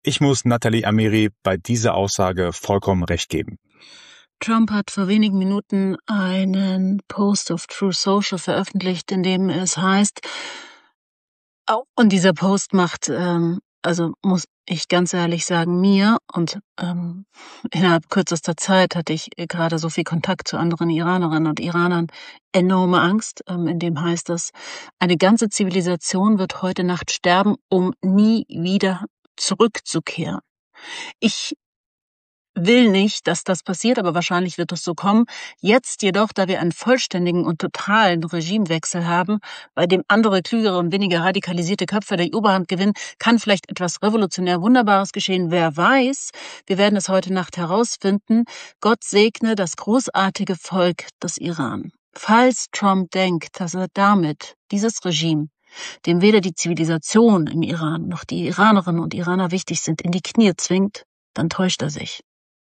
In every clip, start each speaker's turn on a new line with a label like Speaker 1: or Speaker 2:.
Speaker 1: Ich muss Nathalie Amiri bei dieser Aussage vollkommen recht geben.
Speaker 2: Trump hat vor wenigen Minuten einen Post auf Truth Social veröffentlicht, in dem es heißt, und dieser Post macht, muss ich ganz ehrlich sagen, mir und innerhalb kürzester Zeit hatte ich gerade so viel Kontakt zu anderen Iranerinnen und Iranern enorme Angst. In dem heißt es, eine ganze Zivilisation wird heute Nacht sterben, um nie wieder zurückzukehren. Ich will nicht, dass das passiert, aber wahrscheinlich wird es so kommen. Jetzt jedoch, da wir einen vollständigen und totalen Regimewechsel haben, bei dem andere, klügere und weniger radikalisierte Köpfe die Oberhand gewinnen, kann vielleicht etwas revolutionär Wunderbares geschehen. Wer weiß, wir werden es heute Nacht herausfinden. Gott segne das großartige Volk des Iran. Falls Trump denkt, dass er damit dieses Regime, dem weder die Zivilisation im Iran noch die Iranerinnen und Iraner wichtig sind, in die Knie zwingt, dann täuscht er sich.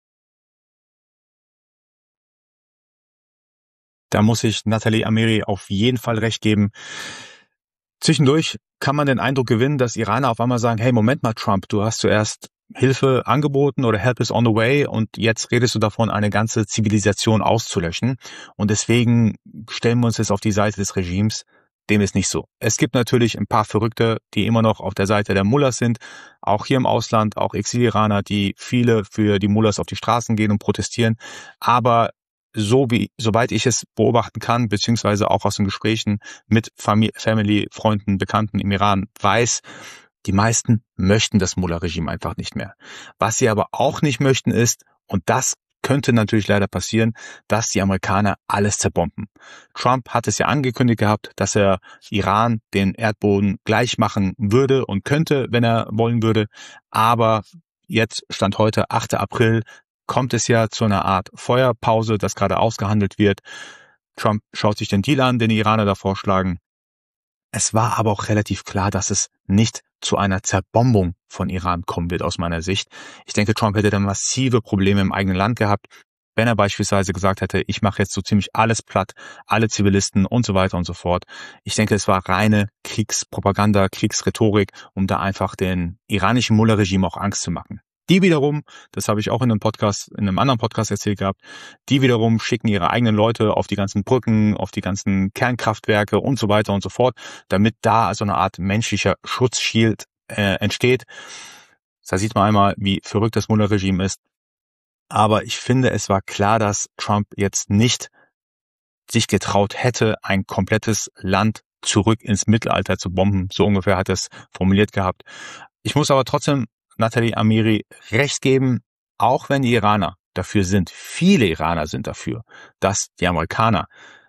Speaker 1: Da muss ich Nathalie Amiri auf jeden Fall recht geben. Zwischendurch kann man den Eindruck gewinnen, dass Iraner auf einmal sagen, hey, Moment mal, Trump, du hast zuerst Hilfe angeboten oder Help is on the way und jetzt redest du davon, eine ganze Zivilisation auszulöschen. Und deswegen stellen wir uns jetzt auf die Seite des Regimes. Dem ist nicht so. Es gibt natürlich ein paar Verrückte, die immer noch auf der Seite der Mullahs sind, auch hier im Ausland, auch Exil-Iraner, die viele für die Mullahs auf die Straßen gehen und protestieren. Aber soweit ich es beobachten kann, beziehungsweise auch aus den Gesprächen mit Family, Freunden, Bekannten im Iran weiß, die meisten möchten das Mullah-Regime einfach nicht mehr. Was sie aber auch nicht möchten ist, und das könnte natürlich leider passieren, dass die Amerikaner alles zerbomben. Trump hat es ja angekündigt gehabt, dass er Iran den Erdboden gleich machen würde und könnte, wenn er wollen würde. Aber jetzt, Stand heute, 8. April, kommt es ja zu einer Art Feuerpause, das gerade ausgehandelt wird. Trump schaut sich den Deal an, den die Iraner da vorschlagen. Es war aber auch relativ klar, dass es nicht zu einer Zerbombung von Iran kommen wird aus meiner Sicht. Ich denke, Trump hätte da massive Probleme im eigenen Land gehabt, wenn er beispielsweise gesagt hätte, ich mache jetzt so ziemlich alles platt, alle Zivilisten und so weiter und so fort. Ich denke, es war reine Kriegspropaganda, Kriegsrhetorik, um da einfach den iranischen Mullah-Regime auch Angst zu machen. Die wiederum, das habe ich auch in einem anderen Podcast erzählt gehabt, die wiederum schicken ihre eigenen Leute auf die ganzen Brücken, auf die ganzen Kernkraftwerke und so weiter und so fort, damit da so eine Art menschlicher Schutzschild entsteht. Da sieht man einmal, wie verrückt das Mullah-Regime ist. Aber ich finde, es war klar, dass Trump jetzt nicht sich getraut hätte, ein komplettes Land zurück ins Mittelalter zu bomben. So ungefähr hat er es formuliert gehabt. Ich muss aber trotzdem Nathalie Amiri recht geben, auch wenn die Iraner dafür sind, viele Iraner sind dafür, dass die Amerikaner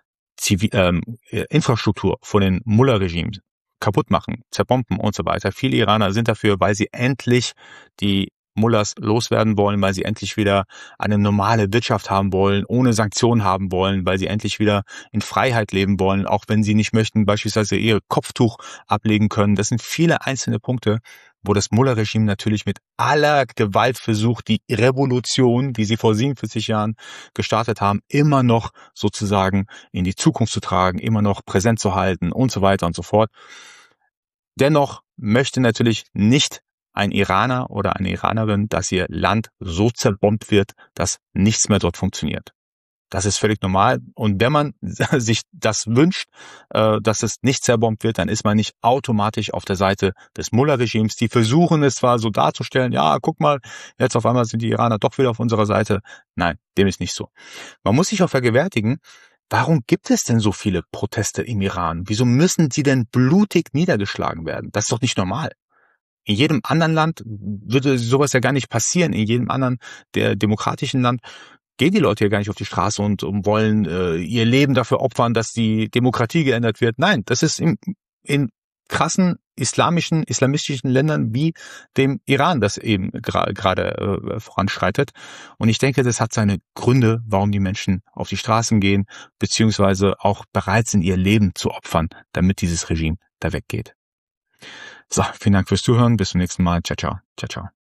Speaker 1: Infrastruktur von den Mullah-Regimes kaputt machen, zerbomben und so weiter. Viele Iraner sind dafür, weil sie endlich die Mullahs loswerden wollen, weil sie endlich wieder eine normale Wirtschaft haben wollen, ohne Sanktionen haben wollen, weil sie endlich wieder in Freiheit leben wollen, auch wenn sie nicht möchten, beispielsweise ihr Kopftuch ablegen können. Das sind viele einzelne Punkte, wo das Mullah-Regime natürlich mit aller Gewalt versucht, die Revolution, die sie vor 47 Jahren gestartet haben, immer noch sozusagen in die Zukunft zu tragen, immer noch präsent zu halten und so weiter und so fort. Dennoch möchte natürlich nicht ein Iraner oder eine Iranerin, dass ihr Land so zerbombt wird, dass nichts mehr dort funktioniert. Das ist völlig normal. Und wenn man sich das wünscht, dass es nicht zerbombt wird, dann ist man nicht automatisch auf der Seite des Mullah-Regimes. Die versuchen es zwar so darzustellen, ja, guck mal, jetzt auf einmal sind die Iraner doch wieder auf unserer Seite. Nein, dem ist nicht so. Man muss sich auch vergewärtigen, warum gibt es denn so viele Proteste im Iran? Wieso müssen sie denn blutig niedergeschlagen werden? Das ist doch nicht normal. In jedem anderen Land würde sowas ja gar nicht passieren. In jedem anderen der demokratischen Land gehen die Leute ja gar nicht auf die Straße und wollen ihr Leben dafür opfern, dass die Demokratie geändert wird. Nein, das ist in krassen islamistischen Ländern wie dem Iran, das eben gerade voranschreitet. Und ich denke, das hat seine Gründe, warum die Menschen auf die Straßen gehen, beziehungsweise auch bereit sind, ihr Leben zu opfern, damit dieses Regime da weggeht. So, vielen Dank fürs Zuhören. Bis zum nächsten Mal. Ciao, ciao. Ciao, ciao.